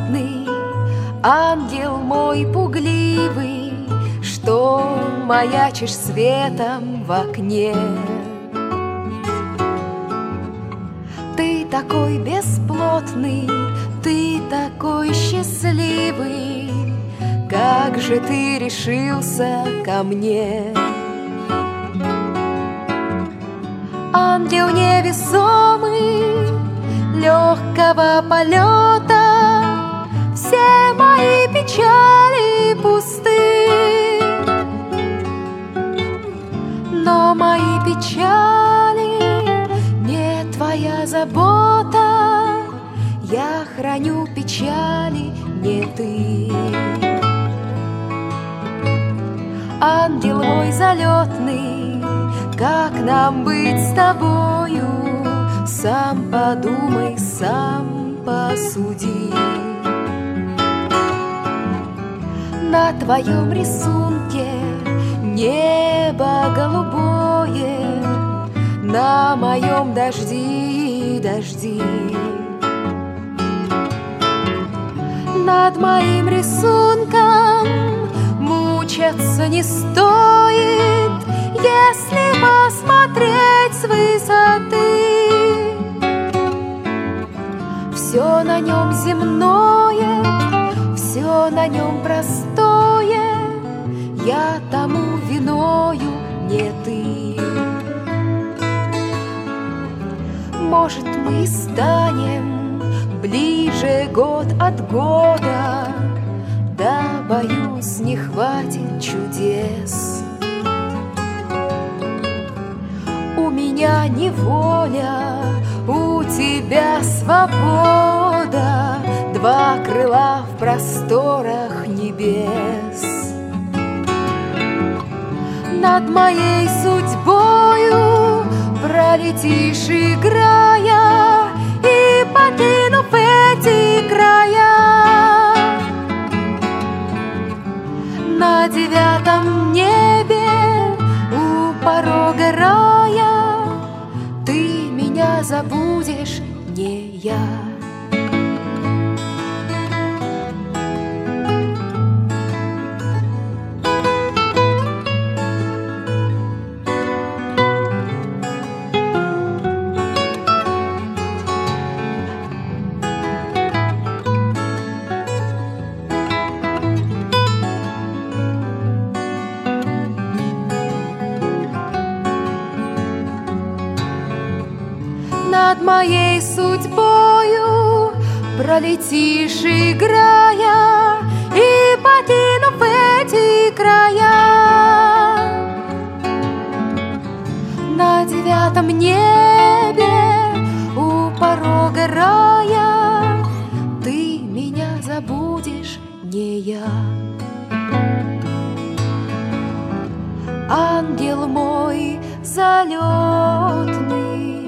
беспилотный, ангел мой пугливый, что маячишь светом в окне. Ты такой бесплотный, ты такой счастливый, как же ты решился ко мне? Ангел невесомый, легкого полета, все мои печали пусты. Но мои печали не твоя забота, я храню печали, не ты. Ангел мой залетный, как нам быть с тобою? Сам подумай, сам посуди. На твоем рисунке небо голубое, на моем дожди, дожди. Над моим рисунком мучаться не стоит, если посмотреть с высоты. Все на нем земное, все на нем простое, я тому виною, не ты. Может, мы станем ближе год от года, да, боюсь, не хватит чудес. У меня неволя, у тебя свобода, два крыла в просторах небес. Над моей судьбою пролетишь, играя, и покинув эти края. На девятом небе у порога рая ты меня забудешь, не я. Над моей судьбою пролетишь, играя, и покинув эти края. На девятом небе у порога рая ты меня забудешь, не я. Ангел мой залетный,